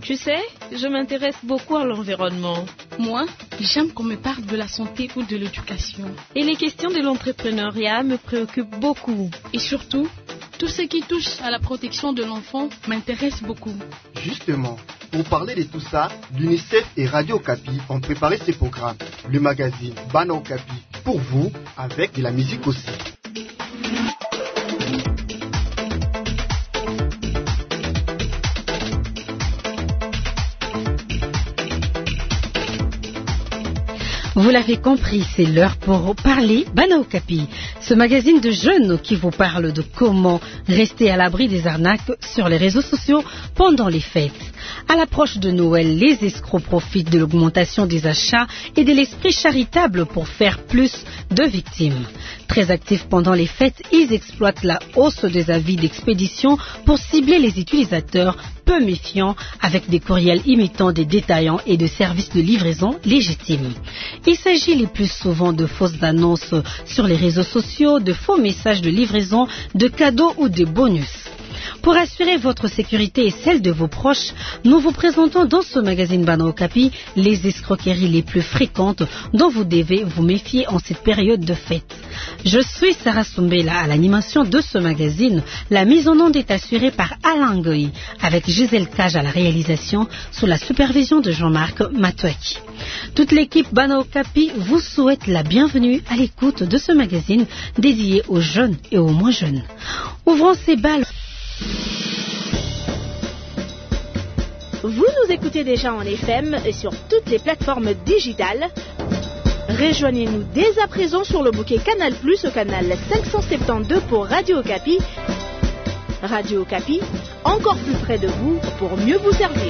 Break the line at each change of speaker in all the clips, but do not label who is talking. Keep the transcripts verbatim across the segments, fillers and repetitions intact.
Tu sais, je m'intéresse beaucoup à l'environnement.
Moi, j'aime qu'on me parle de la santé ou de l'éducation.
Et les questions de l'entrepreneuriat me préoccupent beaucoup.
Et surtout, tout ce qui touche à la protection de l'enfant m'intéresse beaucoup.
Justement, pour parler de tout ça, l'UNICEF et Radio Okapi ont préparé ces programmes. Le magazine Bana Okapi pour vous, avec de la musique aussi.
Vous l'avez compris, c'est l'heure pour parler Bana Okapi, ce magazine de jeunes qui vous parle de comment rester à l'abri des arnaques sur les réseaux sociaux pendant les fêtes. À l'approche de Noël, les escrocs profitent de l'augmentation des achats et de l'esprit charitable pour faire plus de victimes. Très actifs pendant les fêtes, ils exploitent la hausse des avis d'expédition pour cibler les utilisateurs peu méfiants avec des courriels imitant des détaillants et de services de livraison légitimes. Il s'agit le plus souvent de fausses annonces sur les réseaux sociaux, de faux messages de livraison, de cadeaux ou de bonus. Pour assurer votre sécurité et celle de vos proches, nous vous présentons dans ce magazine Bana Okapi les escroqueries les plus fréquentes dont vous devez vous méfier en cette période de fête. Je suis Sarah Soumbela à l'animation de ce magazine. La mise en onde est assurée par Alain Goy, avec Gisèle Cage à la réalisation, sous la supervision de Jean-Marc Matouaki. Toute l'équipe Bana Okapi vous souhaite la bienvenue à l'écoute de ce magazine dédié aux jeunes et aux moins jeunes. Ouvrons ces balles.
Vous nous écoutez déjà en F M et sur toutes les plateformes digitales. Rejoignez-nous dès à présent sur le bouquet Canal Plus au canal cinq cent soixante-douze pour Radio Okapi. Radio Okapi, encore plus près de vous pour mieux vous servir.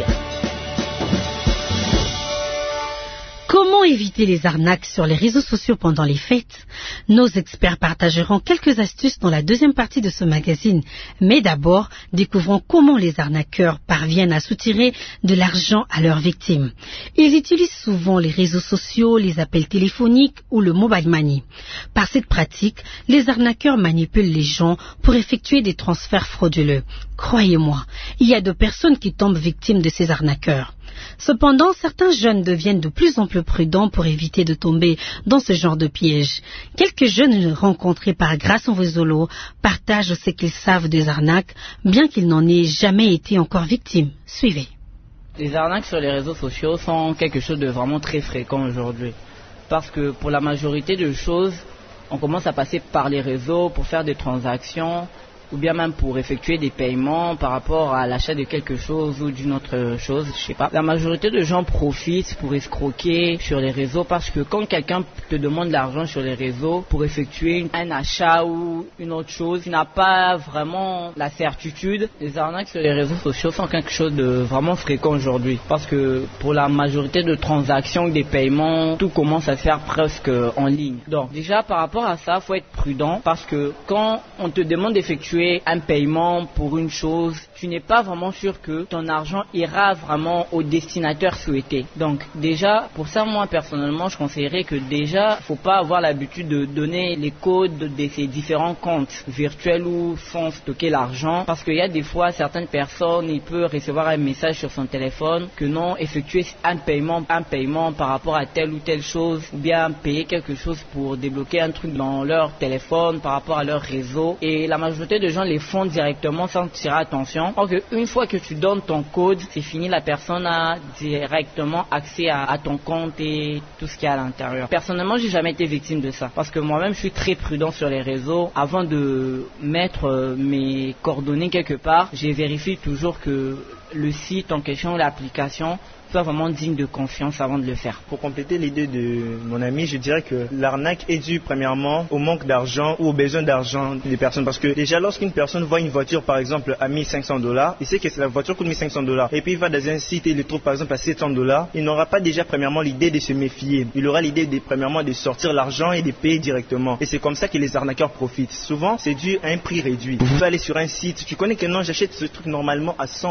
Comment éviter les arnaques sur les réseaux sociaux pendant les fêtes? Nos experts partageront quelques astuces dans la deuxième partie de ce magazine. Mais d'abord, découvrons comment les arnaqueurs parviennent à soutirer de l'argent à leurs victimes. Ils utilisent souvent les réseaux sociaux, les appels téléphoniques ou le mobile money. Par cette pratique, les arnaqueurs manipulent les gens pour effectuer des transferts frauduleux. Croyez-moi, il y a de personnes qui tombent victimes de ces arnaqueurs. Cependant, certains jeunes deviennent de plus en plus prudents pour éviter de tomber dans ce genre de piège. Quelques jeunes rencontrés par Grâce en Vosolo partagent ce qu'ils savent des arnaques, bien qu'ils n'en aient jamais été encore victimes. Suivez.
Les arnaques sur les réseaux sociaux sont quelque chose de vraiment très fréquent aujourd'hui. Parce que pour la majorité de choses, on commence à passer par les réseaux pour faire des transactions, ou bien même pour effectuer des paiements par rapport à l'achat de quelque chose ou d'une autre chose, je sais pas. La majorité de gens profitent pour escroquer sur les réseaux parce que quand quelqu'un te demande de l'argent sur les réseaux pour effectuer un achat ou une autre chose, tu n'as pas vraiment la certitude. Les arnaques sur les réseaux sociaux sont quelque chose de vraiment fréquent aujourd'hui parce que pour la majorité de transactions ou des paiements, tout commence à se faire presque en ligne. Donc déjà par rapport à ça, il faut être prudent parce que quand on te demande d'effectuer un paiement pour une chose, tu n'es pas vraiment sûr que ton argent ira vraiment au destinataire souhaité. Donc déjà, pour ça, moi personnellement, je conseillerais que déjà, faut pas avoir l'habitude de donner les codes de ces différents comptes virtuels où sont stockés l'argent, parce qu'il y a des fois certaines personnes, ils peuvent recevoir un message sur son téléphone que non, effectuer un paiement, un paiement par rapport à telle ou telle chose, ou bien payer quelque chose pour débloquer un truc dans leur téléphone par rapport à leur réseau. Et la majorité de les gens les font directement sans tirer attention. Or que une fois que tu donnes ton code, c'est fini, la personne a directement accès à, à ton compte et tout ce qu'il y a à l'intérieur. Personnellement, j'ai jamais été victime de ça parce que moi-même, je suis très prudent sur les réseaux. Avant de mettre euh, mes coordonnées quelque part, j'ai vérifié toujours que le site en question, l'application, soit vraiment digne de confiance avant de le faire.
Pour compléter l'idée de mon ami, je dirais que l'arnaque est due premièrement au manque d'argent ou au besoin d'argent des personnes. Parce que déjà, lorsqu'une personne voit une voiture, par exemple, à mille cinq cents dollars, il sait que la voiture coûte mille cinq cents dollars. Et puis il va dans un site et il le trouve par exemple à sept cents dollars. Il n'aura pas déjà premièrement l'idée de se méfier. Il aura l'idée de premièrement de sortir l'argent et de payer directement. Et c'est comme ça que les arnaqueurs profitent. Souvent, c'est dû à un prix réduit. Vous pouvez aller sur un site, tu connais que non, j'achète ce truc normalement à cent, à deux cents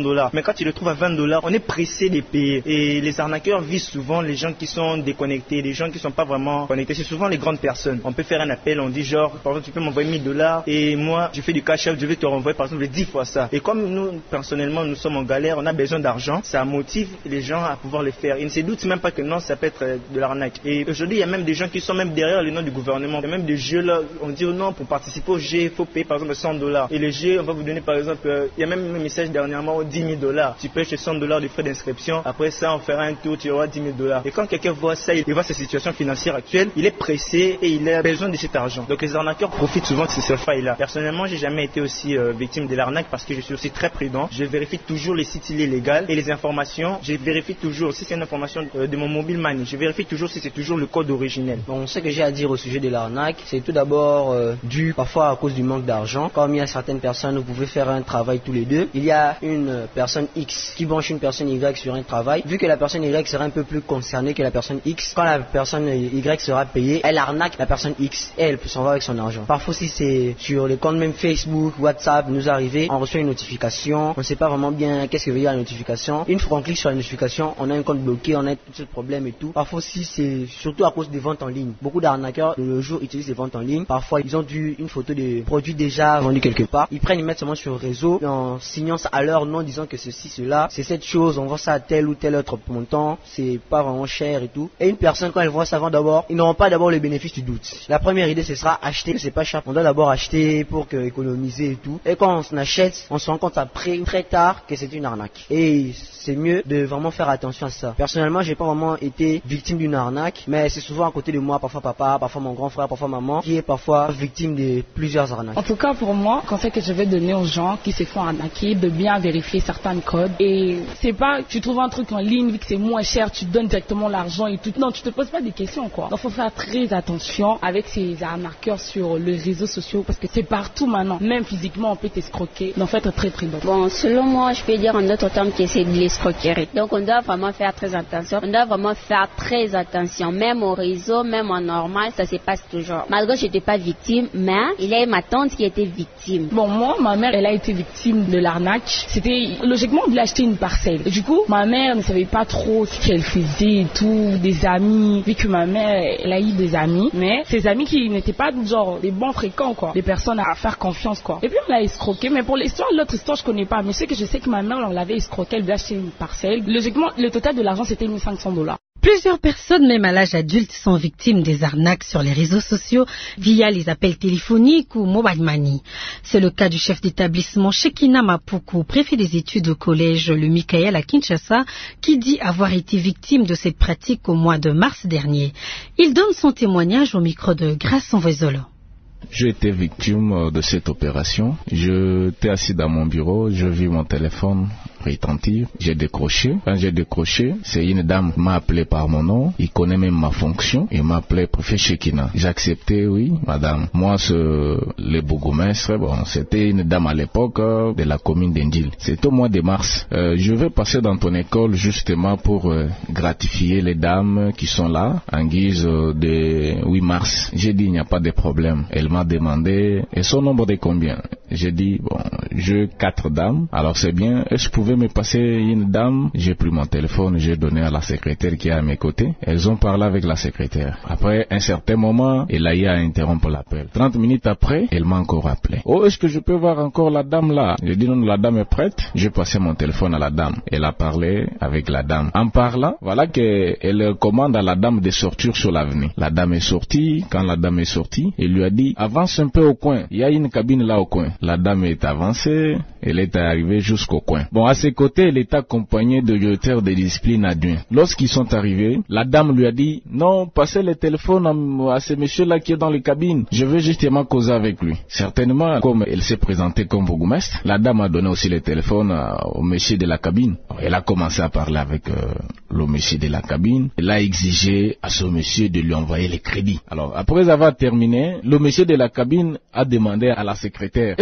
dollars. Mais quand tu le trouves à vingt dollars, on est pressé de payer. Et les arnaqueurs visent souvent les gens qui sont déconnectés, les gens qui sont pas vraiment connectés. C'est souvent les grandes personnes. On peut faire un appel, on dit genre, par exemple, tu peux m'envoyer mille dollars et moi, je fais du cash out, je vais te renvoyer par exemple dix fois ça. Et comme nous, personnellement, nous sommes en galère, on a besoin d'argent, ça motive les gens à pouvoir le faire. Ils ne se doutent même pas que non, ça peut être de l'arnaque. Et aujourd'hui, il y a même des gens qui sont même derrière le nom du gouvernement. Il y a même des jeux là, on dit oh non, pour participer au jeu, il faut payer par exemple cent dollars. Et le jeu, on va vous donner par exemple, euh, il y a même un message dernièrement, dix mille dollars. Tu payes cent dollars de frais d'inscription. Après ça, on fera un tour, tu auras dix mille dollars. Et quand quelqu'un voit ça, il voit sa situation financière actuelle, il est pressé et il a besoin de cet argent. Donc les arnaqueurs profitent souvent de ces failles-là. Personnellement, j'ai jamais été aussi euh, victime de l'arnaque parce que je suis aussi très prudent. Je vérifie toujours les sites illégaux et les informations. Je vérifie toujours si c'est une information euh, de mon mobile money. Je vérifie toujours si c'est toujours le code originel.
Bon, ce que j'ai à dire au sujet de l'arnaque, c'est tout d'abord euh, dû parfois à cause du manque d'argent. Comme il y a certaines personnes, vous pouvez faire un travail tous les deux. Il y a une personne X qui branche une personne Y sur un travail. Vu que la personne Y sera un peu plus concernée que la personne X, quand la personne Y sera payée, elle arnaque la personne X et elle peut s'en va avec son argent. Parfois, si c'est sur les comptes même Facebook, WhatsApp, nous arrive, on reçoit une notification, on ne sait pas vraiment bien qu'est-ce que veut dire la notification. Une fois qu'on clique sur la notification, on a un compte bloqué, on a tout ce problème et tout. Parfois aussi, c'est surtout à cause des ventes en ligne. Beaucoup d'arnaqueurs de nos jours utilisent les ventes en ligne. Parfois, ils ont dû une photo de produits déjà vendus quelque part. Ils prennent, ils mettent seulement sur le réseau en signant ça à leur nom, disant que ceci, cela, c'est cette chose, on vend ça à tel ou tel autre montant, c'est pas vraiment cher et tout. Et une personne, quand elle voit ça, vend d'abord, ils n'auront pas d'abord le bénéfice du doute. La première idée, ce sera acheter, que c'est pas cher. On doit d'abord acheter pour que, économiser et tout. Et quand on achète, on se rend compte après, très tard, que c'est une arnaque. Et c'est mieux de vraiment faire attention à ça. Personnellement, j'ai pas vraiment été victime d'une arnaque, mais c'est souvent à côté de moi, parfois papa, parfois mon grand frère, parfois maman, qui est parfois victime de plusieurs arnaques.
En tout cas, pour moi, conseil que je vais donner aux gens qui se font arnaquer, de bien vérifier certains codes. Et c'est pas, tu trouves un truc en ligne, vu que c'est moins cher, tu donnes directement l'argent et tout. Non, tu te poses pas des questions, quoi. Donc, faut faire très attention avec ces arnaqueurs sur les réseaux sociaux, parce que c'est partout maintenant. Même physiquement, on peut t'escroquer. Donc, faut être très prudent.
Bon, selon moi, je peux dire en d'autres termes que c'est de l'escroquerie. Donc, on doit vraiment faire très attention. On doit vraiment faire très attention. Même au réseau, même en normal, ça se passe toujours. Malgré que je n'étais pas victime, mais il y a ma tante qui était victime.
Bon, moi, ma mère, elle a été victime de l'arnaque. C'était, logiquement, on voulait acheter une parcelle. Et du coup, ma mère ne savait pas trop ce qu'elle faisait et tout, des amis. Vu que ma mère, elle a eu des amis, mais ces amis qui n'étaient pas genre des bons fréquents, quoi. Des personnes à faire confiance, quoi. Et puis, on l'a escroqué. Mais pour l'histoire, l'autre histoire, je connais pas. Mais ce que je sais que ma mère, on l'avait escroqué, elle voulait acheter une parcelle. Logiquement, le total de l'argent, c'était mille cinq cents dollars.
Plusieurs personnes, même à l'âge adulte, sont victimes des arnaques sur les réseaux sociaux via les appels téléphoniques ou mobile money. C'est le cas du chef d'établissement Shekina Mapuku, préfet des études au collège Le Michael à Kinshasa, qui dit avoir été victime de cette pratique au mois de mars dernier. Il donne son témoignage au micro de Grâce Envoisolo.
J'ai été victime de cette opération. J'étais assis dans mon bureau, je vis mon téléphone retentir. J'ai décroché. Quand j'ai décroché, c'est une dame qui m'a appelé par mon nom. Il connaît même ma fonction. Il m'a appelé préfet Shekina. J'ai accepté, oui, madame. Moi, ce, le bourgmestre, bon, c'était une dame à l'époque euh, de la commune d'Indil. C'était au mois de mars. Euh, je vais passer dans ton école justement pour euh, gratifier les dames qui sont là en guise euh, de huit mars. J'ai dit, il n'y a pas de problème. Elle m'a demandé, et son nombre de combien? J'ai dit, bon, j'ai quatre dames. Alors c'est bien. Est-ce que je pouvais me passer une dame? J'ai pris mon téléphone, j'ai donné à la secrétaire qui est à mes côtés. Elles ont parlé avec la secrétaire. Après un certain moment, elle a eu à interrompre l'appel. trente minutes après, elle m'a encore appelé. Oh, est-ce que je peux voir encore la dame là? J'ai dit non, la dame est prête. J'ai passé mon téléphone à la dame. Elle a parlé avec la dame. En parlant, voilà qu'elle commande à la dame de sortir sur l'avenue. La dame est sortie. Quand la dame est sortie, elle lui a dit, avance un peu au coin. Il y a une cabine là au coin. La dame est avancée. Elle est arrivée jusqu'au coin. Bon, à ses côtés, elle est accompagnée de directeurs de discipline adjoints. Lorsqu'ils sont arrivés, la dame lui a dit, non, passez le téléphone à, à ce monsieur-là qui est dans les cabines. Je veux justement causer avec lui. Certainement, comme elle s'est présentée comme bourgmestre, la dame a donné aussi le téléphone à, au monsieur de la cabine. Elle a commencé à parler avec euh, le monsieur de la cabine. Elle a exigé à ce monsieur de lui envoyer les crédits. Alors, après avoir terminé, le monsieur de la cabine a demandé à la secrétaire, est-ce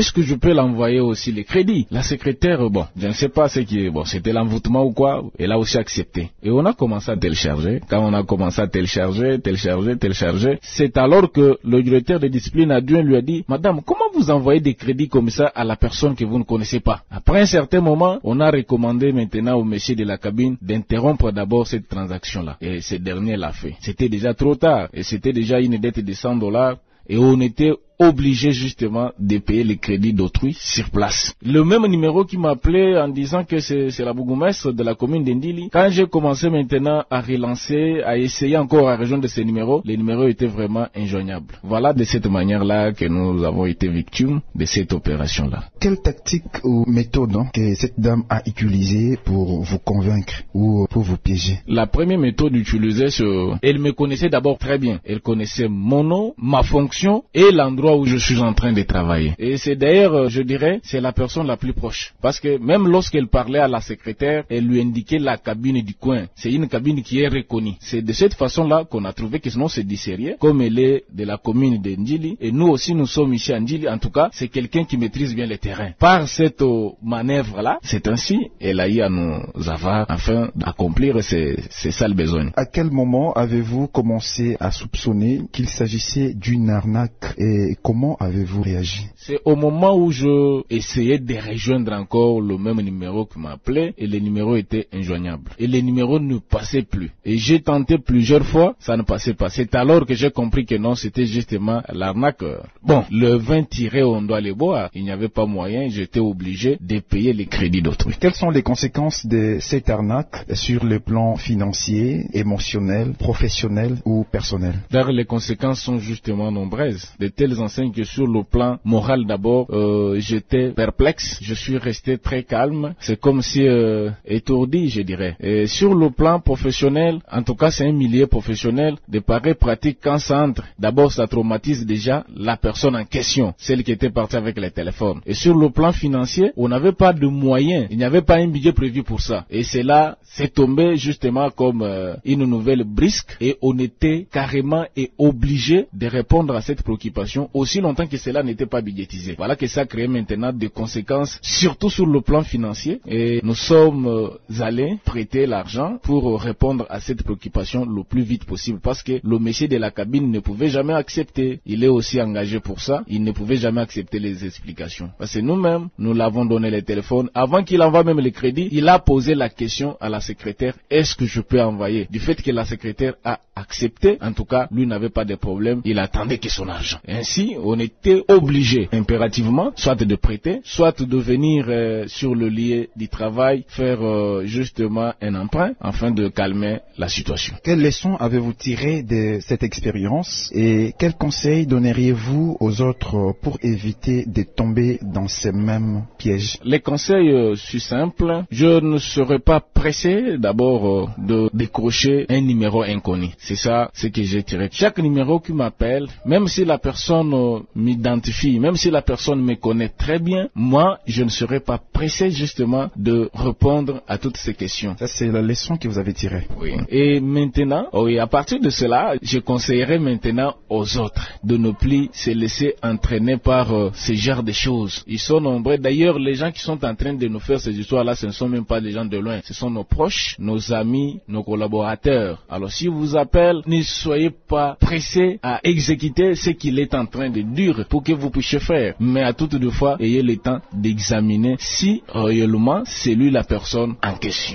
est-ce que je peux l'envoyer aussi les crédits? La secrétaire, bon, je ne sais pas ce qui est, bon, c'était l'envoûtement ou quoi, elle a aussi accepté. Et on a commencé à télécharger. Quand on a commencé à télécharger, télécharger, télécharger, c'est alors que le directeur de discipline adjoint lui a dit, madame, comment vous envoyez des crédits comme ça à la personne que vous ne connaissez pas? Après un certain moment, on a recommandé maintenant au monsieur de la cabine d'interrompre d'abord cette transaction-là. Et ce dernier l'a fait. C'était déjà trop tard. Et c'était déjà une dette de cent dollars. Et on était obligé justement de payer les crédits d'autrui sur place. Le même numéro qui m'appelait en disant que c'est, c'est la bourgmestre de la commune d'Indili. Quand j'ai commencé maintenant à relancer, à essayer encore à rejoindre ces numéros, les numéros étaient vraiment injoignables. Voilà de cette manière-là que nous avons été victimes de cette opération-là.
Quelle tactique ou méthode hein, que cette dame a utilisée pour vous convaincre ou pour vous piéger?
La première méthode utilisée, c'est... elle me connaissait d'abord très bien. Elle connaissait mon nom, ma fonction et l'endroit où je suis en train de travailler. Et c'est d'ailleurs, je dirais, c'est la personne la plus proche. Parce que même lorsqu'elle parlait à la secrétaire, elle lui indiquait la cabine du coin. C'est une cabine qui est reconnue. C'est de cette façon-là qu'on a trouvé que sinon c'est du sérieux, comme elle est de la commune de Ndjili. Et nous aussi, nous sommes ici à Ndjili. En tout cas, c'est quelqu'un qui maîtrise bien le terrain. Par cette euh, manœuvre-là, c'est ainsi, elle a eu à nous avoir afin d'accomplir ses, ses sales besoins.
À quel moment avez-vous commencé à soupçonner qu'il s'agissait d'une arnaque et comment avez-vous réagi?
C'est au moment où je essayais de rejoindre encore le même numéro qui m'appelait et le numéro était injoignable. Et le numéro ne passait plus. Et j'ai tenté plusieurs fois, ça ne passait pas. C'est alors que j'ai compris que non, c'était justement l'arnaqueur. Bon, le vin tiré, on doit le boire. Il n'y avait pas moyen, j'étais obligé de payer les crédits d'autrui.
Quelles sont les conséquences de cette arnaque sur le plan financier, émotionnel, professionnel ou personnel?
D'ailleurs, les conséquences sont justement nombreuses. De telles enseignes que sur le plan moral d'abord, euh, j'étais perplexe, je suis resté très calme, c'est comme si euh, étourdi, je dirais. Et sur le plan professionnel, en tout cas c'est un milieu professionnel, de pareilles pratiques quand ça entre, d'abord ça traumatise déjà la personne en question, celle qui était partie avec les téléphones. Et sur le plan financier, on n'avait pas de moyens, il n'y avait pas un budget prévu pour ça. Et c'est là, c'est tombé justement comme euh, une nouvelle brisque et on était carrément et obligé de répondre à cette préoccupation aussi longtemps que cela n'était pas budgétisé. Voilà que ça crée maintenant des conséquences, surtout sur le plan financier. Et nous sommes euh, allés prêter l'argent pour répondre à cette préoccupation le plus vite possible parce que le monsieur de la cabine ne pouvait jamais accepter. Il est aussi engagé pour ça. Il ne pouvait jamais accepter les explications. Parce que nous-mêmes, nous l'avons donné les téléphones. Avant qu'il envoie même les crédits, il a posé la question à la secrétaire, est-ce que je peux envoyer? Du fait que la secrétaire a accepté, en tout cas, lui n'avait pas de problème. Il attendait que son argent. Ainsi, on était obligé impérativement soit de prêter, soit de venir euh, sur le lieu du travail faire euh, justement un emprunt afin de calmer la situation.
Quelles leçons avez-vous tirées de cette expérience et quels conseils donneriez-vous aux autres pour éviter de tomber dans ces mêmes pièges?
Les conseils euh, sont simples. Je ne serais pas pressé d'abord euh, de décrocher un numéro inconnu. C'est ça ce que j'ai tiré. Chaque numéro qui m'appelle, même si la personne euh, m'identifie, même si la personne me connaît très bien, moi, je ne serai pas pressé justement de répondre à toutes ces questions.
Ça, c'est la leçon que vous avez tirée.
Oui. Et maintenant, oui, à partir de cela, je conseillerais maintenant aux autres de ne plus se laisser entraîner par euh, ce genre de choses. Ils sont nombreux. D'ailleurs, les gens qui sont en train de nous faire ces histoires-là, ce ne sont même pas des gens de loin. Ce sont nos proches, nos amis, nos collaborateurs. Alors, si vous appelle, ne soyez pas pressés à exécuter ce qu'il est en train de dire pour que vous puissiez faire. Mais à toutes deux fois, ayez le temps d'examiner si réellement c'est lui la personne en question.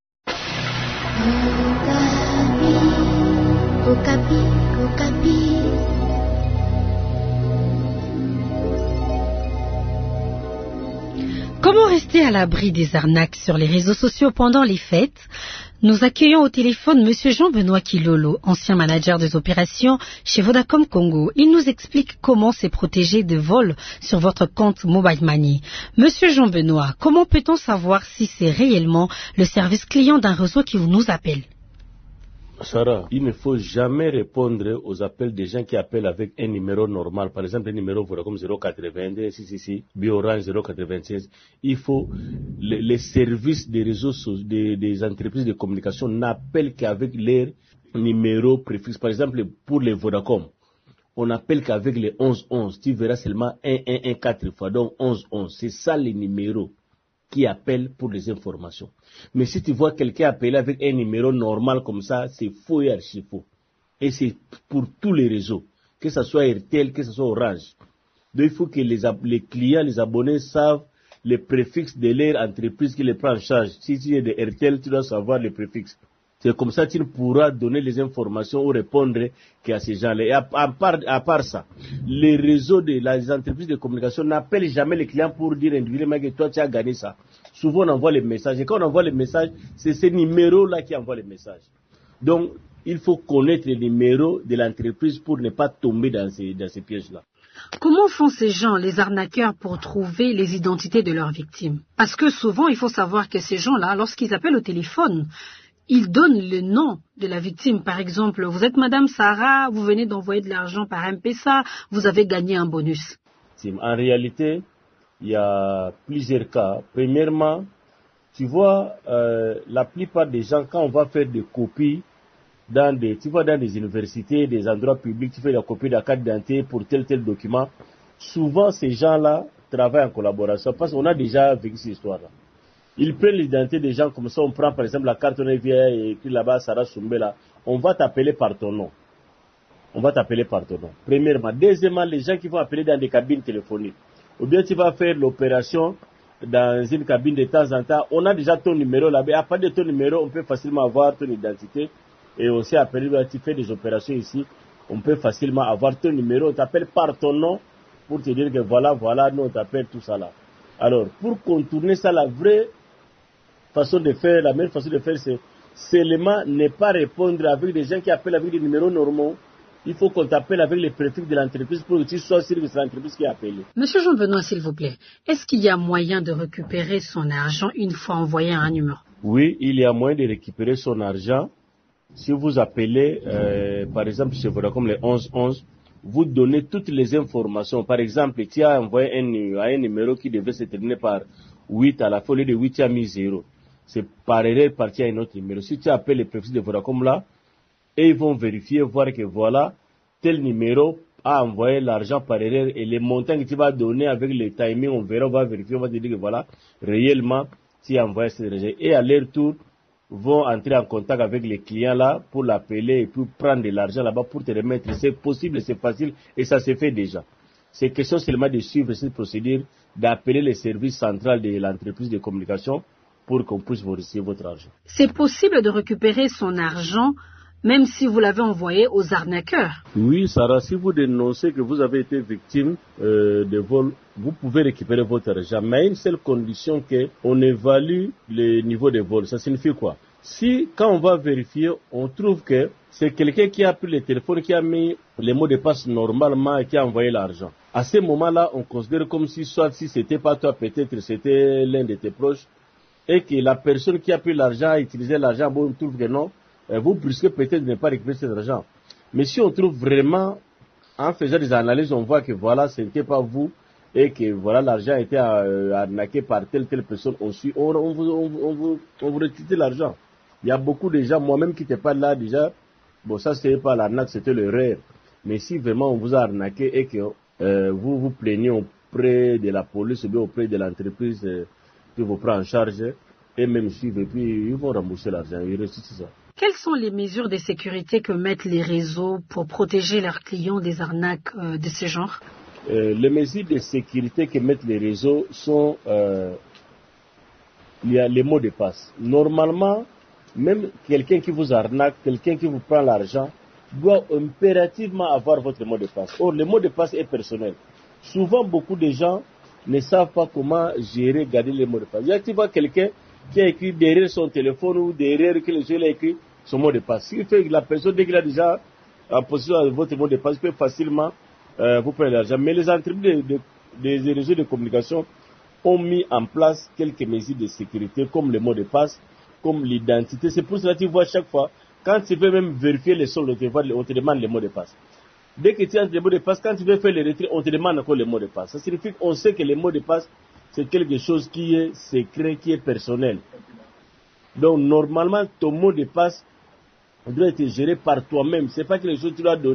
Okapi, Okapi.
Comment rester à l'abri des arnaques sur les réseaux sociaux pendant les fêtes? Nous accueillons au téléphone Monsieur Jean-Benoît Kilolo, ancien manager des opérations chez Vodacom Congo. Il nous explique comment se protéger de vols sur votre compte Mobile Money. Monsieur Jean-Benoît, comment peut-on savoir si c'est réellement le service client d'un réseau qui nous appelle?
Sarah, il ne faut jamais répondre aux appels des gens qui appellent avec un numéro normal. Par exemple, un numéro Vodacom zéro quatre-vingt-deux, si, si, si, Bi-Orange zéro quatre-vingt-seize. Il faut, les, les services des réseaux, des, des entreprises de communication n'appellent qu'avec leur numéro préfixe. Par exemple, pour les Vodacom, on n'appelle qu'avec les onze onze. Tu verras seulement un un un quatre fois, donc onze onze. C'est ça les numéros qui appellent pour les informations. Mais si tu vois quelqu'un appeler avec un numéro normal comme ça, c'est faux et archi faux. Et c'est pour tous les réseaux, que ce soit R T L, que ce soit Orange. Donc il faut que les, les clients, les abonnés savent les préfixes de leur entreprise qui les prend en charge. Si tu es de R T L, tu dois savoir les préfixes. C'est comme ça que tu pourras donner les informations ou répondre qu'à ces gens-là. Et à, à, part, à part ça, les réseaux de les entreprises de communication n'appellent jamais les clients pour dire individuellement que toi tu as gagné ça. Souvent on envoie les messages. Et quand on envoie les messages, c'est ces numéros-là qui envoient les messages. Donc, il faut connaître les numéros de l'entreprise pour ne pas tomber dans ces, dans ces pièges-là.
Comment font ces gens, les arnaqueurs, pour trouver les identités de leurs victimes? Parce que souvent, il faut savoir que ces gens-là, lorsqu'ils appellent au téléphone, ils donnent le nom de la victime. Par exemple, vous êtes Madame Sarah, vous venez d'envoyer de l'argent par M P S A, vous avez gagné un bonus.
En réalité, il y a plusieurs cas. Premièrement, tu vois, euh, la plupart des gens, quand on va faire des copies, dans des, tu vois, dans des universités, des endroits publics, tu fais la copie de la carte d'identité pour tel tel document. Souvent, ces gens-là travaillent en collaboration parce qu'on a déjà vécu cette histoire-là. Ils prennent l'identité des gens comme ça. On prend par exemple la carte, on est vieille et écrit là-bas Sarah Soumbela. On va t'appeler par ton nom. On va t'appeler par ton nom. Premièrement. Deuxièmement, les gens qui vont appeler dans des cabines téléphoniques. Ou bien tu vas faire l'opération dans une cabine de temps en temps. On a déjà ton numéro là-bas. À partir de ton numéro, on peut facilement avoir ton identité. Et aussi appeler, tu fais des opérations ici, on peut facilement avoir ton numéro, on t'appelle par ton nom pour te dire que voilà, voilà, nous on t'appelle tout ça là. Alors, pour contourner ça, la vraie façon de faire, la meilleure façon de faire, c'est seulement ne pas répondre avec des gens qui appellent avec des numéros normaux. Il faut qu'on t'appelle avec les préfixes de l'entreprise pour que tu sois sûr que c'est l'entreprise qui a appelé.
Monsieur Jean-Benoît, s'il vous plaît, est-ce qu'il y a moyen de récupérer son argent une fois envoyé à un numéro?
Oui, il y a moyen de récupérer son argent. Si vous appelez, euh, par exemple, chez Vodacom les onze onze, vous donnez toutes les informations. Par exemple, tu as envoyé un, un numéro qui devait se terminer par huit, à la folie de huit, tu as mis zéro. C'est par erreur parti à un autre numéro. Si tu appelles les préfixes de Vodacom là, et ils vont vérifier, voir que voilà, tel numéro a envoyé l'argent par erreur et les montants que tu vas donner avec le timing, on verra, on va vérifier, on va te dire que voilà, réellement, tu as envoyé cet argent. Et à leur tour, vont entrer en contact avec les clients là pour l'appeler et puis prendre de l'argent là-bas pour te remettre. C'est possible, c'est facile et ça se fait déjà. C'est question seulement de suivre cette procédure, d'appeler les services centraux de l'entreprise de communication pour qu'on puisse vous recevoir votre argent.
C'est possible de récupérer son argent même si vous l'avez envoyé aux arnaqueurs?
Oui, Sarah, si vous dénoncez que vous avez été victime euh, de vol, vous pouvez récupérer votre argent, mais à une seule condition qu'on évalue le niveau de vol. Ça signifie quoi? Si, quand on va vérifier, on trouve que c'est quelqu'un qui a pris le téléphone, qui a mis les mots de passe normalement et qui a envoyé l'argent. À ce moment-là, on considère comme si, soit si c'était pas toi, peut-être c'était l'un de tes proches, et que la personne qui a pris l'argent a utilisé l'argent, bon, on trouve que non, vous brusquez peut-être de ne pas récupérer cet argent. Mais si on trouve vraiment, en faisant des analyses, on voit que voilà, ce n'était pas vous, et que voilà, l'argent a été euh, arnaqué par telle telle personne, on, suit, on, on, vous, on, on, vous, on vous retire l'argent. Il y a beaucoup de gens, moi-même qui n'étais pas là déjà, bon ça c'était pas l'arnaque, c'était l'erreur. Mais si vraiment on vous a arnaqué et que euh, vous vous plaignez auprès de la police ou bien auprès de l'entreprise euh, qui vous prend en charge, et même suivre, et puis ils vont rembourser l'argent, ils restituent ça.
Quelles sont les mesures de sécurité que mettent les réseaux pour protéger leurs clients des arnaques euh, de ce genre?
euh, Les mesures de sécurité que mettent les réseaux sont, euh, il y a les mots de passe. Normalement, même quelqu'un qui vous arnaque, quelqu'un qui vous prend l'argent, doit impérativement avoir votre mot de passe. Or, le mot de passe est personnel. Souvent, beaucoup de gens ne savent pas comment gérer, garder les mots de passe. Là, tu vois quelqu'un qui a écrit derrière son téléphone ou derrière que les gens l'ont écrit son mot de passe. Ce qui fait que la personne, dès qu'il a déjà en possession de votre mot de passe, peut facilement euh, vous prendre l'argent. Mais les entreprises de, de, des réseaux de communication ont mis en place quelques mesures de sécurité, comme le mot de passe, comme l'identité. C'est pour cela que tu vois chaque fois, quand tu veux même vérifier les soldes, on te demande le mot de passe. Dès que tu as le mot de passe, quand tu veux faire le retrait, on te demande encore le mot de passe. Ça signifie qu'on sait que le mot de passe, c'est quelque chose qui est secret, qui est personnel. Donc, normalement, ton mot de passe doit être géré par toi-même. Ce n'est pas quelque chose que tu dois donner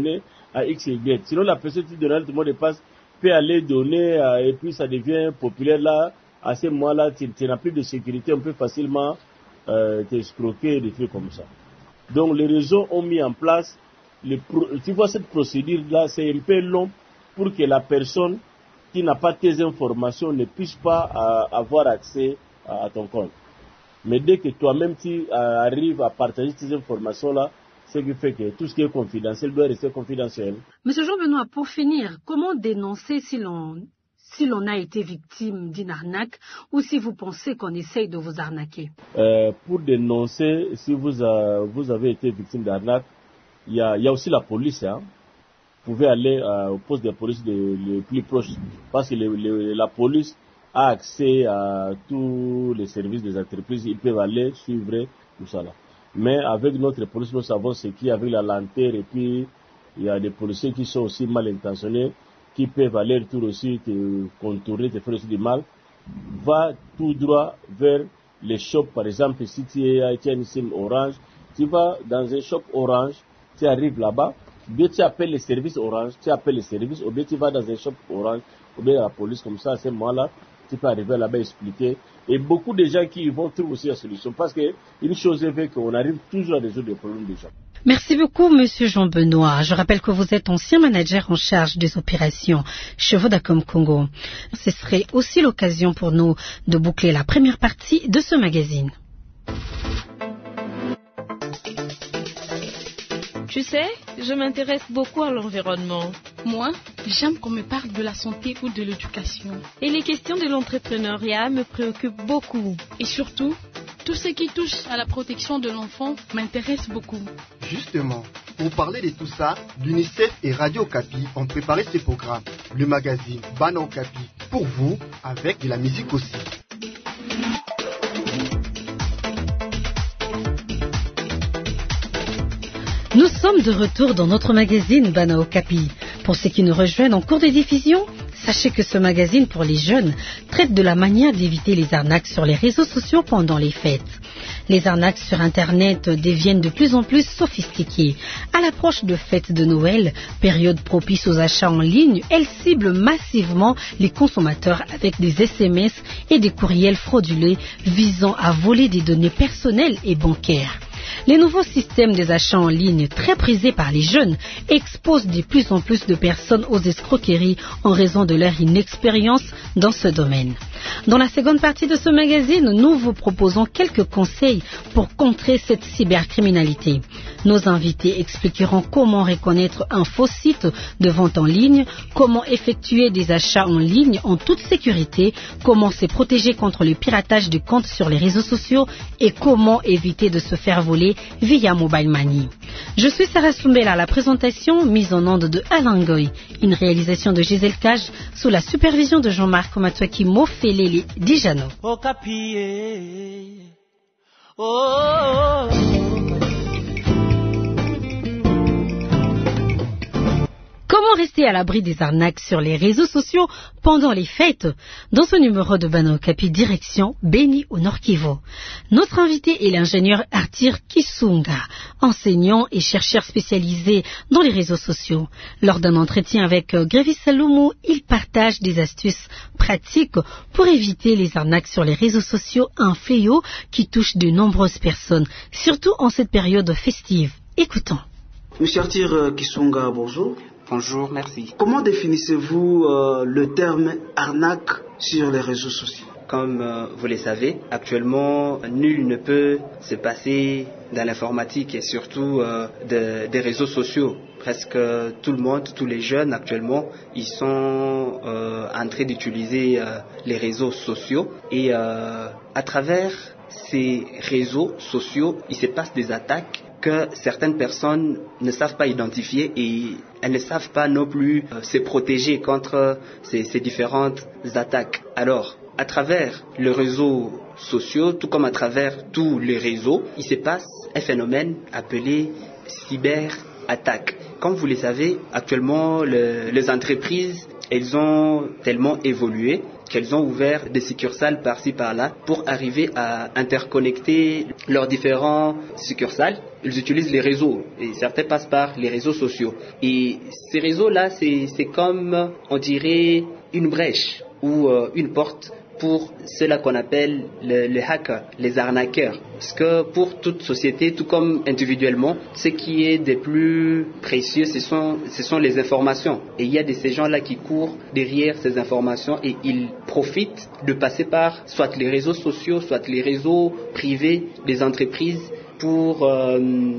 à X et Y. Sinon, la personne qui donne le mot de passe peut aller donner euh, et puis ça devient populaire là. À ce moment-là, tu, tu n'as plus de sécurité, on peut facilement euh, t'escroquer, des trucs comme ça. Donc, les réseaux ont mis en place, les pro- tu vois, cette procédure-là, c'est un peu long pour que la personne qui n'a pas tes informations ne puisse pas euh, avoir accès à, à ton compte. Mais dès que toi-même tu euh, arrives à partager ces informations-là, ce qui fait que tout ce qui est confidentiel doit rester confidentiel.
Monsieur Jean-Benoît, pour finir, comment dénoncer si l'on, si l'on a été victime d'une arnaque ou si vous pensez qu'on essaye de vous arnaquer?
euh, Pour dénoncer, si vous, a, vous avez été victime d'arnaque, il y a, y a aussi la police. Hein. Vous pouvez aller euh, au poste de police le, le plus proche, parce que le, le, la police a accès à tous les services des entreprises, ils peuvent aller suivre tout ça là. Mais avec notre police, nous savons ce qui est avec la lenteur, et puis il y a des policiers qui sont aussi mal intentionnés, qui peuvent aller retour aussi te contourner, te faire aussi du mal. Va tout droit vers les shops, par exemple, si tu es, tu as une SIM Orange, tu vas dans un shop Orange, tu arrives là-bas, ou bien tu appelles les services Orange, tu appelles les services, ou bien tu vas dans un shop Orange, ou bien la police, comme ça, à ce moment-là, tu peux arriver là-bas et expliquer. Et beaucoup de gens qui y vont trouvent aussi la solution. Parce que une chose est faite, qu'on arrive toujours à résoudre les problèmes des gens.
Merci beaucoup, Monsieur Jean-Benoît. Je rappelle que vous êtes ancien manager en charge des opérations chez Vodacom Congo. Ce serait aussi l'occasion pour nous de boucler la première partie de ce magazine.
Tu sais, je m'intéresse beaucoup à l'environnement.
Moi, j'aime qu'on me parle de la santé ou de l'éducation.
Et les questions de l'entrepreneuriat me préoccupent beaucoup.
Et surtout, tout ce qui touche à la protection de l'enfant m'intéresse beaucoup.
Justement, pour parler de tout ça, l'UNICEF et Radio Okapi ont préparé ce programme, le magazine Bana Okapi, pour vous, avec de la musique aussi.
Nous sommes de retour dans notre magazine Bana Okapi. Pour ceux qui nous rejoignent en cours de diffusion, sachez que ce magazine pour les jeunes traite de la manière d'éviter les arnaques sur les réseaux sociaux pendant les fêtes. Les arnaques sur Internet deviennent de plus en plus sophistiquées. À l'approche de fêtes de Noël, période propice aux achats en ligne, elles ciblent massivement les consommateurs avec des S M S et des courriels frauduleux visant à voler des données personnelles et bancaires. Les nouveaux systèmes des achats en ligne, très prisés par les jeunes, exposent de plus en plus de personnes aux escroqueries en raison de leur inexpérience dans ce domaine. Dans la seconde partie de ce magazine, nous vous proposons quelques conseils pour contrer cette cybercriminalité. Nos invités expliqueront comment reconnaître un faux site de vente en ligne, comment effectuer des achats en ligne en toute sécurité, comment se protéger contre le piratage de comptes sur les réseaux sociaux et comment éviter de se faire voler via Mobile Money. Je suis Sarah Soumbela à la présentation, mise en onde de Alain Goy, une réalisation de Gisèle Cage sous la supervision de Jean-Marc Matouaki Mofelele Dijano. Comment rester à l'abri des arnaques sur les réseaux sociaux pendant les fêtes? Dans ce numéro de Bana Okapi, direction Beni au Nord Kivu. Notre invité est l'ingénieur Arthur Kisunga, enseignant et chercheur spécialisé dans les réseaux sociaux. Lors d'un entretien avec Grévis Saloumou, il partage des astuces pratiques pour éviter les arnaques sur les réseaux sociaux, un fléau qui touche de nombreuses personnes, surtout en cette période festive. Écoutons.
Monsieur Arthur Kisunga, bonjour.
Bonjour, merci.
Comment définissez-vous euh, le terme arnaque sur les réseaux sociaux?
Comme euh, vous le savez, actuellement, nul ne peut se passer dans l'informatique et surtout euh, de, des réseaux sociaux. Presque tout le monde, tous les jeunes actuellement, ils sont euh, en train d'utiliser euh, les réseaux sociaux et euh, à travers ces réseaux sociaux, il se passe des attaques que certaines personnes ne savent pas identifier et elles ne savent pas non plus euh, se protéger contre ces, ces différentes attaques. Alors, à travers les réseaux sociaux, tout comme à travers tous les réseaux, il se passe un phénomène appelé cyberattaque. Comme vous le savez, actuellement, le, les entreprises, elles ont tellement évolué qu'elles ont ouvert des succursales par-ci par-là pour arriver à interconnecter leurs différents succursales. Ils utilisent les réseaux et certains passent par les réseaux sociaux. Et ces réseaux-là, c'est, c'est comme, on dirait, une brèche ou euh, une porte pour ceux-là qu'on appelle le, les hackers, les arnaqueurs. Parce que pour toute société, tout comme individuellement, ce qui est des plus précieux, ce sont, ce sont les informations. Et il y a de ces gens-là qui courent derrière ces informations et ils profitent de passer par soit les réseaux sociaux, soit les réseaux privés des entreprises pour euh,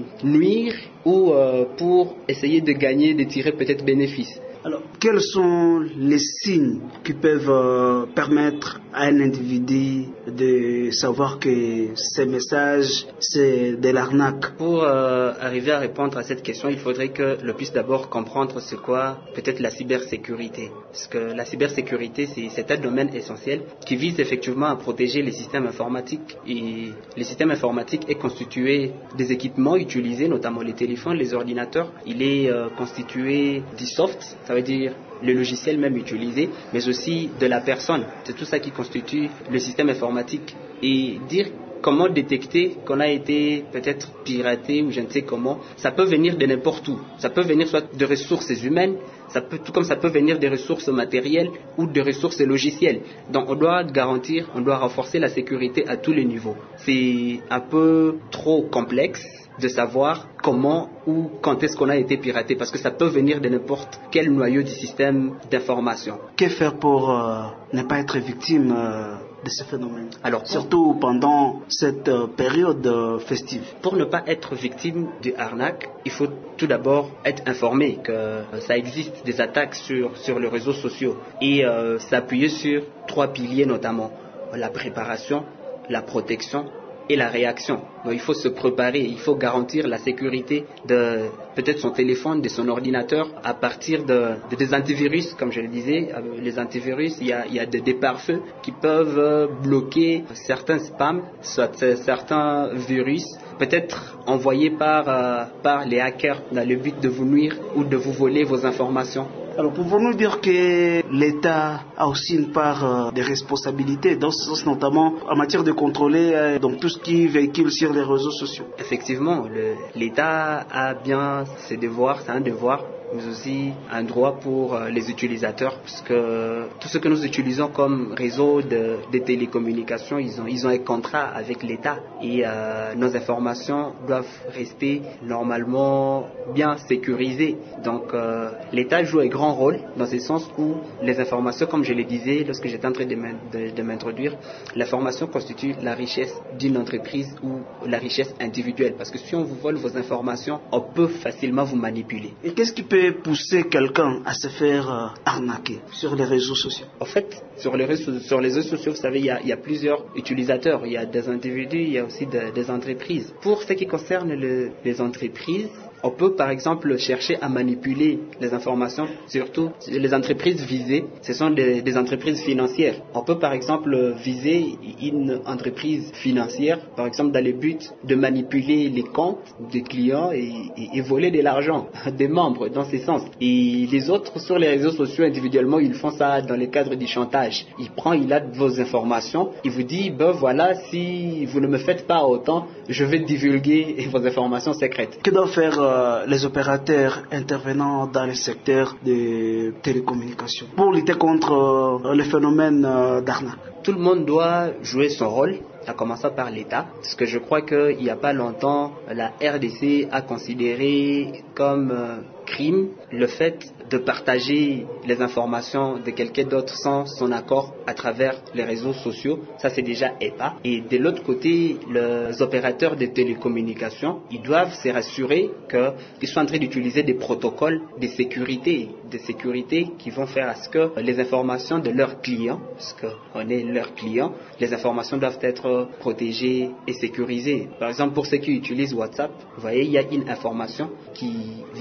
nuire ou euh, pour essayer de gagner, de tirer peut-être bénéfice.
Alors, quels sont les signes qui peuvent euh, permettre à un individu de savoir que ces messages, c'est de l'arnaque?
Pour euh, arriver à répondre à cette question, il faudrait que l'on puisse d'abord comprendre c'est quoi peut-être la cybersécurité. Parce que la cybersécurité, c'est, c'est un domaine essentiel qui vise effectivement à protéger les systèmes informatiques. Et les systèmes informatiques est constitué des équipements utilisés, notamment les téléphones, les ordinateurs. Il est euh, constitué du soft, ça veut dire le logiciel même utilisé, mais aussi de la personne. C'est tout ça qui constitue le système informatique. Et dire comment détecter qu'on a été peut-être piraté ou je ne sais comment, ça peut venir de n'importe où. Ça peut venir soit de ressources humaines, ça peut, tout comme ça peut venir des ressources matérielles ou de ressources logicielles. Donc on doit garantir, on doit renforcer la sécurité à tous les niveaux. C'est un peu trop complexe de savoir comment ou quand est-ce qu'on a été piraté, parce que ça peut venir de n'importe quel noyau du système d'information.
Que faire pour euh, ne pas être victime euh, de ce phénomène?
Alors,
surtout pendant cette euh, période euh, festive.
Pour ne pas être victime de arnaque, il faut tout d'abord être informé que euh, ça existe des attaques sur, sur les réseaux sociaux et euh, s'appuyer sur trois piliers notamment, la préparation, la protection et la réaction. Donc il faut se préparer, il faut garantir la sécurité de peut-être son téléphone, de son ordinateur à partir de, de des antivirus, comme je le disais. Les antivirus, il y a, il y a des, des pare-feux qui peuvent bloquer certains spams, soit certains virus, peut-être envoyés par, euh, par les hackers dans le but de vous nuire ou de vous voler vos informations.
Alors, pouvons-nous dire que l'État a aussi une part euh, de responsabilité, dans ce sens notamment en matière de contrôler euh, donc tout ce qui véhicule sur les réseaux sociaux?
Effectivement, le, l'État a bien ses devoirs, c'est un devoir, mais aussi un droit pour euh, les utilisateurs, parce que tout ce que nous utilisons comme réseau de, de télécommunications, ils ont, ils ont un contrat avec l'État et euh, nos informations doivent rester normalement bien sécurisées. Donc euh, l'État joue un grand rôle dans ce sens où les informations, comme je le disais lorsque j'étais en train de, de, de m'introduire, l'information constitue la richesse d'une entreprise ou la richesse individuelle, parce que si on vous vole vos informations, on peut facilement vous manipuler.
Et qu'est-ce qui peut pousser quelqu'un à se faire euh, arnaquer sur les réseaux sociaux?
En fait, sur les réseaux, sur les réseaux sociaux, vous savez, il y, a, il y a plusieurs utilisateurs. Il y a des individus, il y a aussi de, des entreprises. Pour ce qui concerne le, les entreprises, on peut par exemple chercher à manipuler les informations, surtout les entreprises visées, ce sont des, des entreprises financières. On peut par exemple viser une entreprise financière, par exemple dans le but de manipuler les comptes des clients et, et, et voler de l'argent des membres dans ce sens. Et les autres sur les réseaux sociaux individuellement, ils font ça dans le cadre du chantage. Il prend, il a vos informations, il vous dit, ben voilà, si vous ne me faites pas autant, je vais divulguer vos informations secrètes.
Que doivent faire euh, les opérateurs intervenant dans le secteur des télécommunications pour lutter contre euh, le phénomène euh, d'arnaque?
Tout le monde doit jouer son rôle, à commencer par l'État, parce que je crois qu'il n'y a pas longtemps, la R D C a considéré comme euh, crime le fait de partager les informations de quelqu'un d'autre sans son accord à travers les réseaux sociaux. Ça, c'est déjà E P A. Et de l'autre côté, les opérateurs de télécommunications, ils doivent se rassurer qu'ils sont en train d'utiliser des protocoles de sécurité, de sécurité qui vont faire à ce que les informations de leurs clients, parce qu'on est leurs clients, les informations doivent être protégées et sécurisées. Par exemple, pour ceux qui utilisent WhatsApp, vous voyez, il y a une information qui vous dit que vos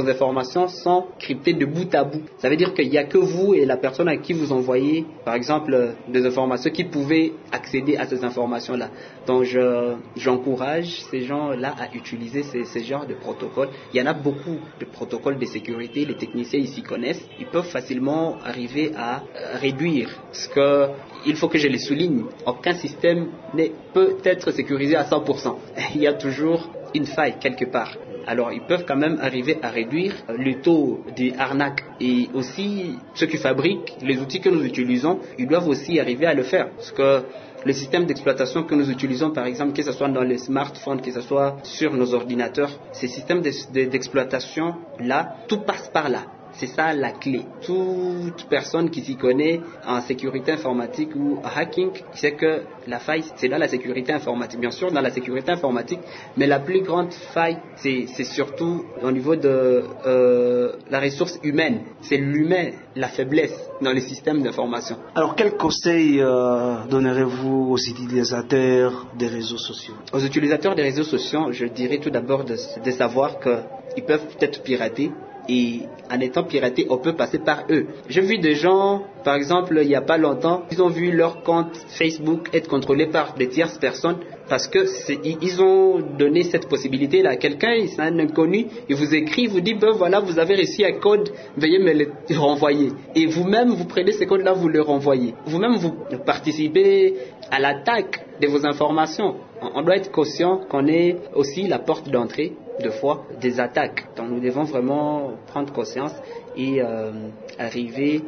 vos informations sont cryptées de bout à bout. Ça veut dire qu'il n'y a que vous et la personne à qui vous envoyez, par exemple, des informations qui pouvaient accéder à ces informations-là. Donc, je, j'encourage ces gens-là à utiliser ces, ces genres de protocoles. Il y en a beaucoup de protocoles de sécurité. Les techniciens ici connaissent. Ils peuvent facilement arriver à réduire ce que... Il faut que je le souligne. Aucun système ne peut être sécurisé à cent pour cent. Il y a toujours une faille quelque part. Alors ils peuvent quand même arriver à réduire le taux d'arnaque. Et aussi, ceux qui fabriquent les outils que nous utilisons, ils doivent aussi arriver à le faire. Parce que le système d'exploitation que nous utilisons, par exemple, que ce soit dans les smartphones, que ce soit sur nos ordinateurs, ces systèmes d'exploitation-là, tout passe par là. C'est ça la clé. Toute personne qui s'y connaît en sécurité informatique ou en hacking sait que la faille, c'est dans la sécurité informatique. Bien sûr, dans la sécurité informatique, mais la plus grande faille, c'est, c'est surtout au niveau de euh, la ressource humaine. C'est l'humain, la faiblesse dans les systèmes d'information.
Alors, quels conseils euh, donnerez-vous aux utilisateurs des réseaux sociaux?
Aux utilisateurs des réseaux sociaux, je dirais tout d'abord de, de savoir qu'ils peuvent être piratés. Et en étant piratés, on peut passer par eux. J'ai vu des gens, par exemple, il n'y a pas longtemps, ils ont vu leur compte Facebook être contrôlé par des tierces personnes parce que c'est, ils ont donné cette possibilité-là à quelqu'un, c'est un inconnu, il vous écrit, vous dit, ben voilà, vous avez reçu un code, veuillez me le renvoyer. Et vous-même, vous prenez ces codes-là, vous le renvoyez. Vous-même, vous participez à l'attaque de vos informations. On doit être conscient qu'on est aussi la porte d'entrée de fois des attaques. Donc nous devons vraiment prendre conscience et euh, arriver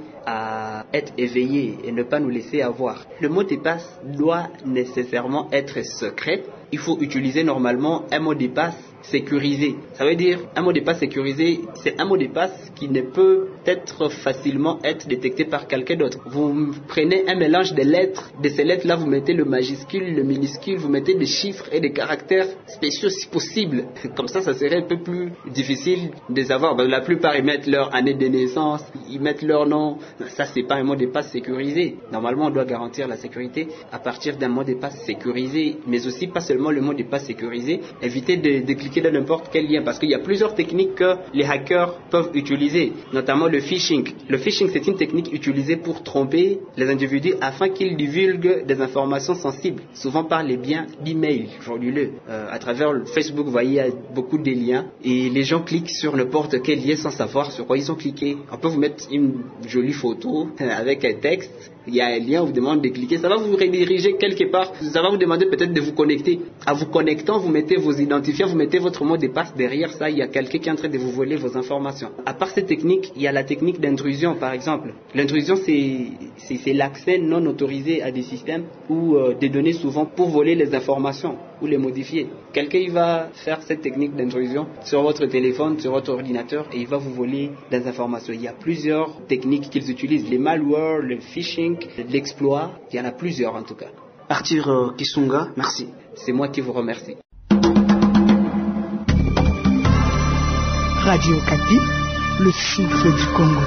à être éveillés et ne pas nous laisser avoir. Le mot de passe doit nécessairement être secret. Il faut utiliser normalement un mot de passe sécurisé. Ça veut dire un mot de passe sécurisé, c'est un mot de passe qui ne peut être facilement être détecté par quelqu'un d'autre. Vous prenez un mélange de lettres, de ces lettres-là, vous mettez le majuscule, le minuscule, vous mettez des chiffres et des caractères spéciaux si possible. Comme ça, ça serait un peu plus difficile de savoir. Ben, la plupart, ils mettent leur année de naissance, ils mettent leur nom. Ça, c'est pas un mot de passe sécurisé. Normalement, on doit garantir la sécurité à partir d'un mot de passe sécurisé, mais aussi pas seulement le mot de passe sécurisé. Évitez de, de cliquer dans n'importe quel lien parce qu'il y a plusieurs techniques que les hackers peuvent utiliser, notamment le phishing. Le phishing, c'est une technique utilisée pour tromper les individus afin qu'ils divulguent des informations sensibles, souvent par les biens d'email. Aujourd'hui, euh, à travers le Facebook, vous voyez, il y a beaucoup de liens et les gens cliquent sur n'importe quel lien sans savoir sur quoi ils ont cliqué. On peut vous mettre une jolie photo avec un texte. Il y a un lien, on vous demande de cliquer, ça va vous rediriger quelque part, ça va vous demander peut-être de vous connecter. À vous connectant, vous mettez vos identifiants, vous mettez votre mot de passe, derrière ça, il y a quelqu'un qui est en train de vous voler vos informations. À part cette technique, il y a la technique d'intrusion, par exemple. L'intrusion, c'est, c'est, c'est l'accès non autorisé à des systèmes ou euh, des données souvent pour voler les informations ou les modifier. Quelqu'un il va faire cette technique d'intrusion sur votre téléphone, sur votre ordinateur et il va vous voler des informations. Il y a plusieurs techniques qu'ils utilisent, les malwares, le phishing, l'exploit, il y en a plusieurs en tout cas.
Arthur euh, Kisunga, merci.
C'est moi qui vous remercie.
Radio Okapi, le souffle du Congo.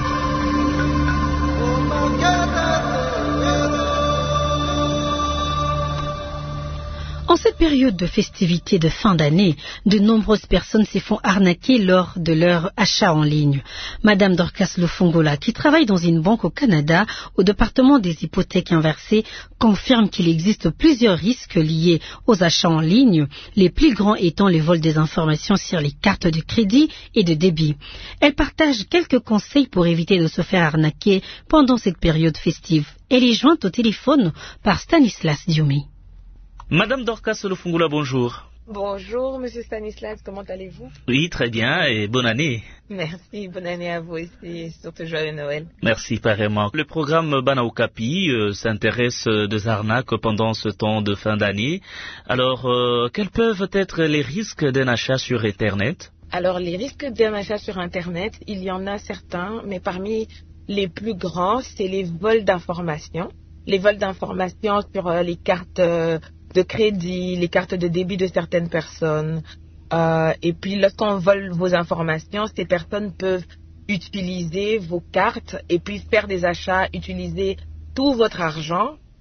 En cette période de festivités de fin d'année, de nombreuses personnes se font arnaquer lors de leur achat en ligne. Madame Dorcas Lufungola, qui travaille dans une banque au Canada, au département des hypothèques inversées, confirme qu'il existe plusieurs risques liés aux achats en ligne, les plus grands étant le vol des informations sur les cartes de crédit et de débit. Elle partage quelques conseils pour éviter de se faire arnaquer pendant cette période festive. Elle est jointe au téléphone par Stanislas Dioumi.
Madame Dorcas Lufungola, bonjour.
Bonjour, Monsieur Stanislas, comment allez-vous?
Oui, très bien, et bonne année.
Merci, bonne année à vous aussi, et surtout joyeux Noël.
Merci, pareillement. Le programme Bana Okapi euh, s'intéresse euh, des arnaques pendant ce temps de fin d'année. Alors, euh, quels peuvent être les risques d'un achat sur Internet?
Alors, les risques d'un achat sur Internet, il y en a certains, mais parmi les plus grands, c'est les vols d'informations. Les vols d'informations sur euh, les cartes... Euh, de crédit, les cartes de débit de certaines personnes. Euh, et puis, lorsqu'on vole vos informations, ces personnes peuvent utiliser vos cartes et puis faire des achats, utiliser tout votre argent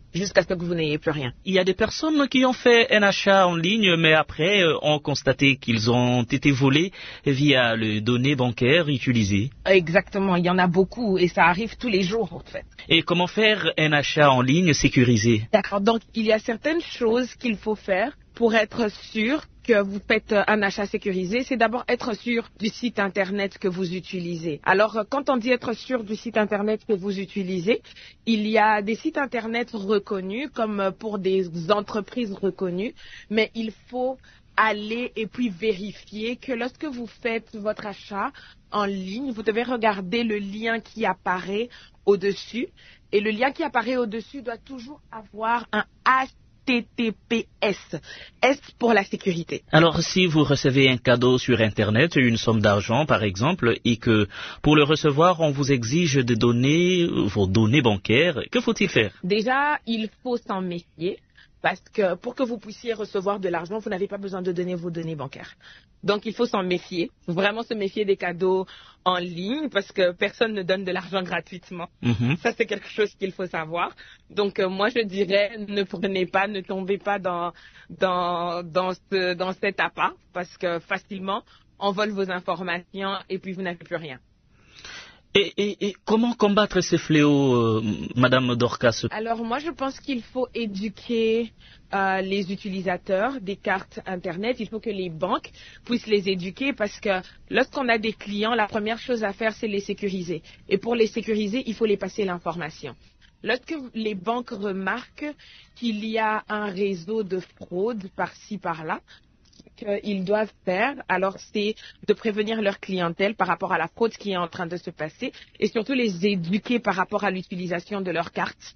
jusqu'à ce que vous n'ayez plus rien.
Il y a des personnes qui ont fait un achat en ligne, mais après euh, ont constaté qu'ils ont été volés via les données bancaires utilisées.
Exactement, il y en a beaucoup et ça arrive tous les jours en fait.
Et comment faire un achat en ligne sécurisé?
D'accord, donc il y a certaines choses qu'il faut faire pour être sûr que vous faites un achat sécurisé, c'est d'abord être sûr du site internet que vous utilisez. Alors, quand on dit être sûr du site internet que vous utilisez, il y a des sites internet reconnus comme pour des entreprises reconnues, mais il faut aller et puis vérifier que lorsque vous faites votre achat en ligne, vous devez regarder le lien qui apparaît au-dessus. Et le lien qui apparaît au-dessus doit toujours avoir un H T T P S. S pour la sécurité.
Alors, si vous recevez un cadeau sur Internet, une somme d'argent par exemple, et que pour le recevoir, on vous exige de donner vos données bancaires, que faut-il faire?
Déjà, il faut s'en méfier. Parce que pour que vous puissiez recevoir de l'argent, vous n'avez pas besoin de donner vos données bancaires. Donc, il faut s'en méfier, vraiment se méfier des cadeaux en ligne parce que personne ne donne de l'argent gratuitement. Mm-hmm. Ça, c'est quelque chose qu'il faut savoir. Donc, euh, moi, je dirais, ne prenez pas, ne tombez pas dans, dans, dans, ce, dans cet appât parce que facilement, on vole vos informations et puis vous n'avez plus rien.
Et, et, et comment combattre ces fléaux, euh, Madame Dorcas?
Alors moi je pense qu'il faut éduquer euh, les utilisateurs des cartes Internet. Il faut que les banques puissent les éduquer parce que lorsqu'on a des clients, la première chose à faire c'est les sécuriser. Et pour les sécuriser, il faut les passer l'information. Lorsque les banques remarquent qu'il y a un réseau de fraude par-ci par-là, qu'ils doivent faire, alors c'est de prévenir leur clientèle par rapport à la fraude qui est en train de se passer et surtout les éduquer par rapport à l'utilisation de leurs cartes.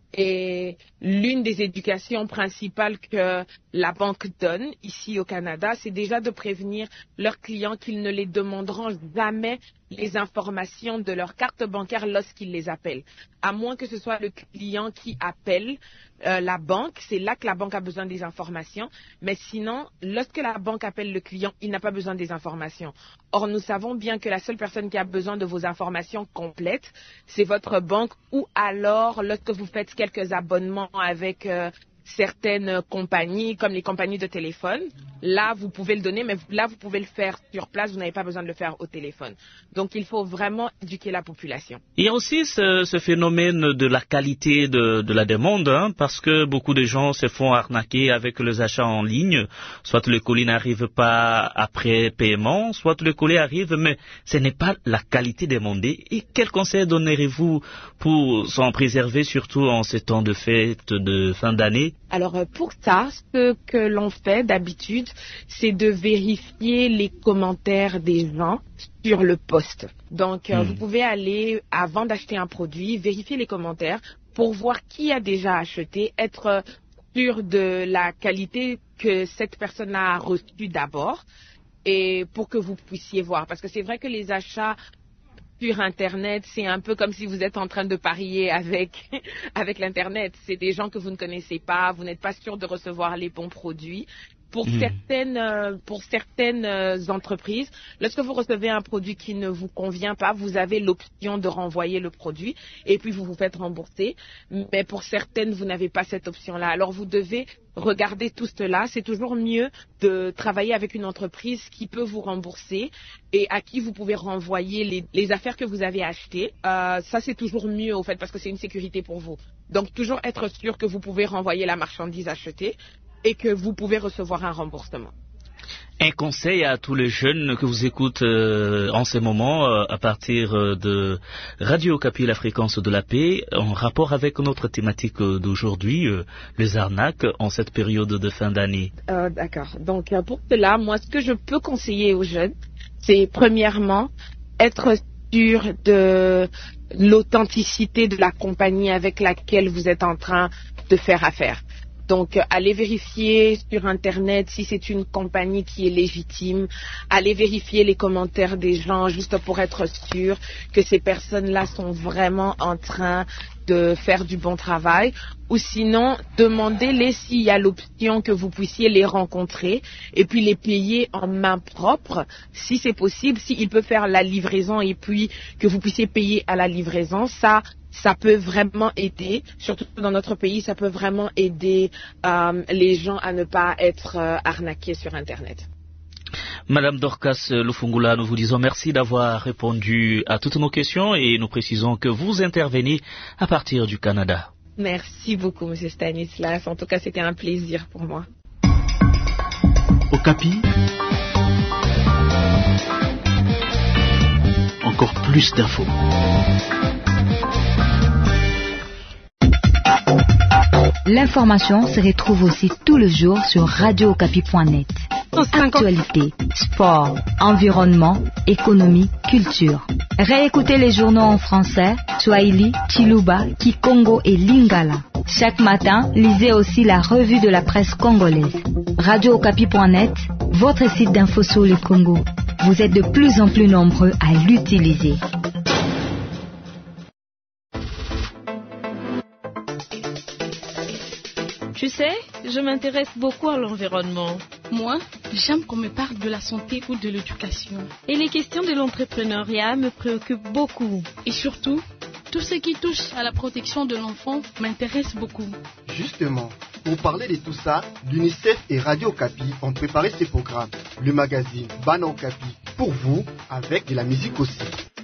Et l'une des éducations principales que la banque donne ici au Canada, c'est déjà de prévenir leurs clients qu'ils ne les demanderont jamais les informations de leur carte bancaire lorsqu'ils les appellent. À moins que ce soit le client qui appelle euh, la banque, c'est là que la banque a besoin des informations. Mais sinon, lorsque la banque appelle le client, il n'a pas besoin des informations. Or, nous savons bien que la seule personne qui a besoin de vos informations complètes, c'est votre banque ou alors lorsque vous faites quelques abonnements avec euh, certaines compagnies, comme les compagnies de téléphone. Là, vous pouvez le donner, mais là, vous pouvez le faire sur place. Vous n'avez pas besoin de le faire au téléphone. Donc, il faut vraiment éduquer la population.
Il y a aussi ce, ce phénomène de la qualité de, de la demande, hein, parce que beaucoup de gens se font arnaquer avec les achats en ligne. Soit le colis n'arrive pas après paiement, soit le colis arrive, mais ce n'est pas la qualité demandée. Et quel conseil donnerez-vous pour s'en préserver, surtout en ces temps de fête de fin d'année?
Alors pour ça, ce que l'on fait d'habitude, c'est de vérifier les commentaires des gens sur le post. Donc mmh. vous pouvez aller, avant d'acheter un produit, vérifier les commentaires pour voir qui a déjà acheté, être sûr de la qualité que cette personne a reçue d'abord et pour que vous puissiez voir. Parce que c'est vrai que les achats sur Internet, c'est un peu comme si vous êtes en train de parier avec, avec l'Internet. C'est des gens que vous ne connaissez pas, vous n'êtes pas sûr de recevoir les bons produits. Pour mmh. certaines, euh, pour certaines euh, entreprises, lorsque vous recevez un produit qui ne vous convient pas, vous avez l'option de renvoyer le produit et puis vous vous faites rembourser. Mais pour certaines, vous n'avez pas cette option-là. Alors vous devez regarder tout cela. C'est toujours mieux de travailler avec une entreprise qui peut vous rembourser et à qui vous pouvez renvoyer les, les affaires que vous avez achetées. Euh, ça, c'est toujours mieux au fait parce que c'est une sécurité pour vous. Donc toujours être sûr que vous pouvez renvoyer la marchandise achetée et que vous pouvez recevoir un remboursement.
Un conseil à tous les jeunes que vous écoutent euh, en ce moment euh, à partir euh, de Radio Okapi, la fréquence de la paix, en rapport avec notre thématique euh, d'aujourd'hui, euh, les arnaques en cette période de fin d'année.
Euh, d'accord. Donc euh, pour cela, moi ce que je peux conseiller aux jeunes, c'est premièrement être sûr de l'authenticité de la compagnie avec laquelle vous êtes en train de faire affaire. Donc, allez vérifier sur Internet si c'est une compagnie qui est légitime. Allez vérifier les commentaires des gens juste pour être sûr que ces personnes-là sont vraiment en train de faire du bon travail. Ou sinon, demandez-les s'il y a l'option que vous puissiez les rencontrer et puis les payer en main propre, si c'est possible. S'il peut faire la livraison et puis que vous puissiez payer à la livraison, ça, ça peut vraiment aider, surtout dans notre pays, ça peut vraiment aider euh, les gens à ne pas être euh, arnaqués sur Internet.
Madame Dorcas Lufungula, nous vous disons merci d'avoir répondu à toutes nos questions et nous précisons que vous intervenez à partir du Canada.
Merci beaucoup, Monsieur Stanislas. En tout cas, c'était un plaisir pour moi.
Okapi, encore plus d'infos.
L'information se retrouve aussi tous les jours sur radio okapi point net. Actualité, sport, environnement, économie, culture. Réécoutez les journaux en français, Swahili, Chiluba, Kikongo et Lingala. Chaque matin, lisez aussi la revue de la presse congolaise. radio okapi point net, votre site d'info sur le Congo. Vous êtes de plus en plus nombreux à l'utiliser.
Tu sais, je m'intéresse beaucoup à l'environnement.
Moi, j'aime qu'on me parle de la santé ou de l'éducation.
Et les questions de l'entrepreneuriat me préoccupent beaucoup.
Et surtout, tout ce qui touche à la protection de l'enfant m'intéresse beaucoup.
Justement, pour parler de tout ça, l'UNICEF et Radio Okapi ont préparé ces programmes. Le magazine Bana Okapi pour vous, avec de la musique aussi.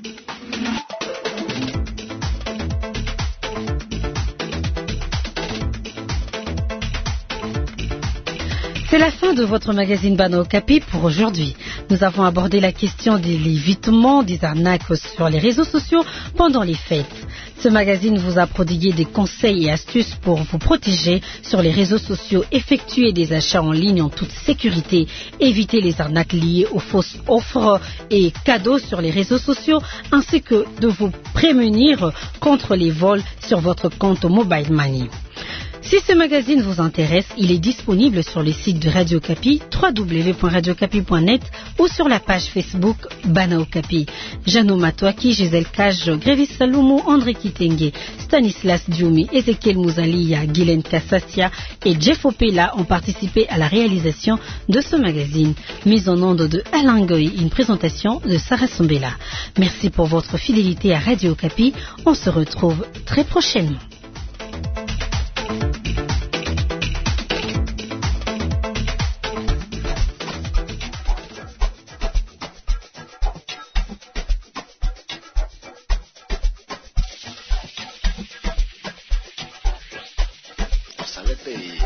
C'est la fin de votre magazine Bana Okapi pour aujourd'hui. Nous avons abordé la question de l'évitement des arnaques sur les réseaux sociaux pendant les fêtes. Ce magazine vous a prodigué des conseils et astuces pour vous protéger sur les réseaux sociaux, effectuer des achats en ligne en toute sécurité, éviter les arnaques liées aux fausses offres et cadeaux sur les réseaux sociaux, ainsi que de vous prémunir contre les vols sur votre compte Mobile Money. Si ce magazine vous intéresse, il est disponible sur les sites de Radio Okapi, w w w point radio okapi point net ou sur la page Facebook Bana Okapi. Jano Matouaki, Gisèle Cage, Grévis Saloumou, André Kitenge, Stanislas Dioumi, Ezekiel Mouzalia, Guylaine Kassassia et Jeff Opela ont participé à la réalisation de ce magazine. Mise en onde de Alain Goy, une présentation de Sarah Sombela. Merci pour votre fidélité à Radio Okapi. On se retrouve très prochainement.
Salete y